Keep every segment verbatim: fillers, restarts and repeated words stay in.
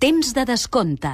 Temps de descompte.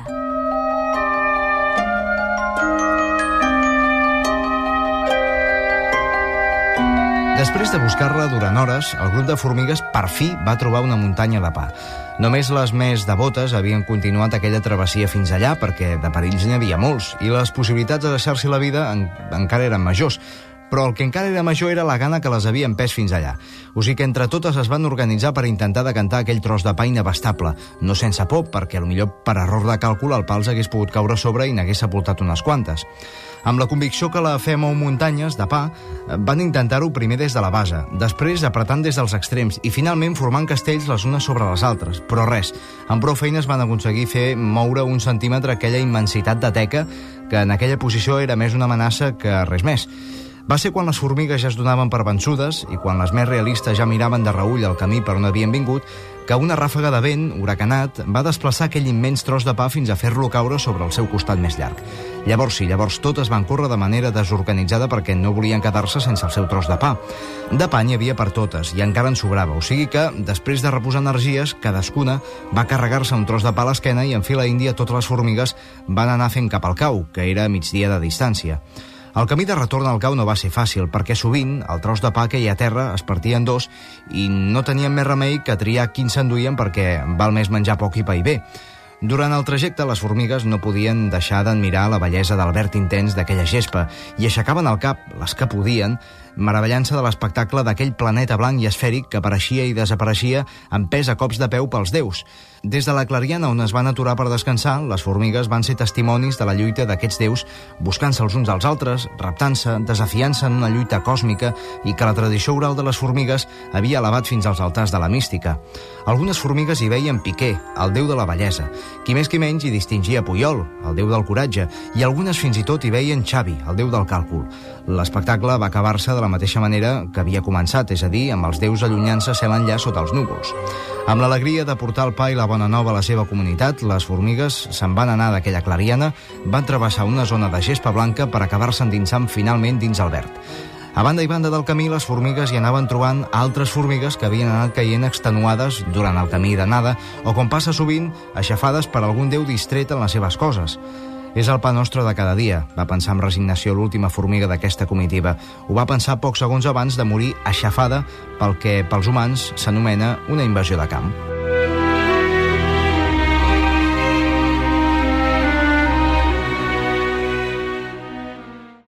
Després de buscar-la durant hores, el grup de formigues per fi va trobar una muntanya de pa. Només les més devotes havien continuat aquella travessia fins allà perquè de perills n'hi havia molts i les possibilitats de deixar-s'hi la vida en, encara eren majors. Però el que encara era major era la gana que les havia empès fins allà. O sigui que entre totes es van organitzar per intentar decantar aquell tros de pa inabastable, no sense por, perquè potser per error de càlcul el pa els hagués pogut caure a sobre i n'hagués sepultat unes quantes. Amb la convicció que la fe mou muntanyes de pa, van intentar-ho primer des de la base, després apretant des dels extrems i finalment formant castells les unes sobre les altres. Però res, amb prou feines van aconseguir fer moure un centímetre aquella immensitat de teca que en aquella posició era més una amenaça que res més. Va ser quan les formigues ja es donaven per vençudes i quan les més realistes ja miraven de reüll el camí per on havien vingut, que una ràfaga de vent, huracanat, va desplaçar aquell immens tros de pa fins a fer-lo caure sobre el seu costat més llarg. Llavors sí, llavors totes van córrer de manera desorganitzada perquè no volien quedar-se sense el seu tros de pa. De pa n'hi havia per totes i encara en sobrava, o sigui que, després de reposar energies, cadascuna va carregar-se un tros de pa a l'esquena i en fila índia totes les formigues van anar fent cap al cau, que era a migdia de distància. El camí de retorn al cau no va ser fàcil, perquè sovint el tros de pa que hi ha a terra es partia en dos i no tenien més remei que triar quin s'enduien perquè val més menjar poc i pa i bé. Durant el trajecte, les formigues no podien deixar d'admirar la bellesa del verd intens d'aquella gespa i aixecaven el cap, les que podien, meravellant-se de l'espectacle d'aquell planeta blanc i esfèric que apareixia i desapareixia empès a cops de peu pels déus. Des de la clariana on es van aturar per descansar, les formigues van ser testimonis de la lluita d'aquests déus, buscant-se els uns als altres, reptant-se, desafiant-se en una lluita còsmica i que la tradició oral de les formigues havia elevat fins als altars de la mística. Algunes formigues hi veien Piqué, el déu de la bellesa. Qui més qui menys hi distingia Puyol, el déu del coratge, i algunes fins i tot hi veien Xavi, el déu del càlcul. L'espectacle va acabar-se de la mateixa manera que havia començat, és a dir, amb els déus allunyant-se cel enllà sota els núvols. Amb l'alegria de portar el pa i la bona nova a la seva comunitat, les formigues se'n van anar d'aquella clariana, van travessar una zona de gespa blanca per acabar-se endinsant finalment dins el verd. A banda i banda del camí, les formigues hi anaven trobant altres formigues que havien anat caient extenuades durant el camí d'anada o, com passa sovint, aixafades per algun déu distret en les seves coses. És el pa nostre de cada dia, va pensar amb resignació l'última formiga d'aquesta comitiva. Ho va pensar pocs segons abans de morir aixafada pel que pels humans s'anomena una invasió de camp.